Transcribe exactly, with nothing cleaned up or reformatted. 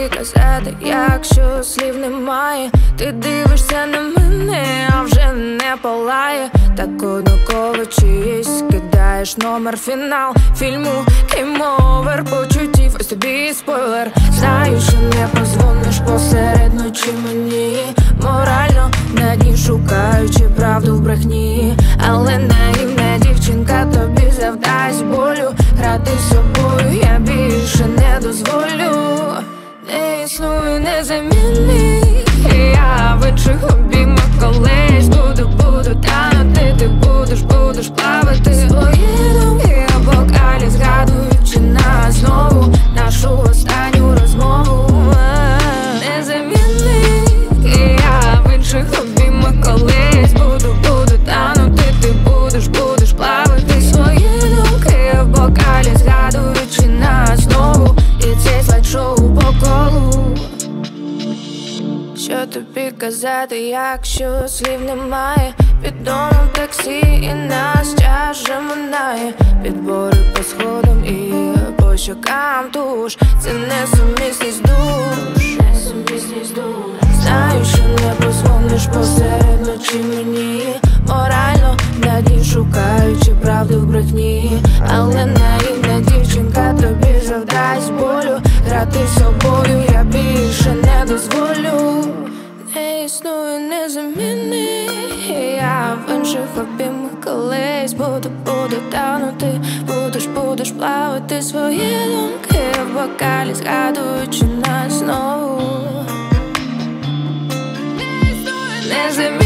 тобі казати, якщо слів немає? Ти дивишся на мене, а вже не палає. Так однаково чиїсь, кидаєш номер, фінал фільму, гейм-овер, почуттів, ось тобі спойлер. Знаю, що не позвониш посеред ночі мені, морально на дні шукаючи правду в брехні. Але наївна дівчинка тобі завдасть болю. Грати з собою я більше не дозволю. Не існує незамінний, я в інших обіймах колись буду, буду танути. Ти будеш, будеш плавати свої думки в бокалі, згадуючи нас знову, нашу останню розмову. Незамінний, я в інших обіймах колись буду, буду танути. Ти будеш, будеш плавати свої думки в бокалі, згадуючи нас знову, і цей слайд-шоу по колу. Що тобі казати, якщо слів немає? Під домом таксі і нас час вже минає. Підбори по сходам і по щокам туш. Це несумісність душ, несумісність душ. Знаю, що не позвониш посеред ночі мені, морально на дні шукаючи правду в брехні. Але наївна дівчинка тобі завдасть болю. Грати з собою я більше не дозволю. Не існує незамінний, я в інших обіймах колись буду, буду танути. Будеш, будеш плавати свої думки в бокалі, згадуючи нас знову. Не існує незамінний.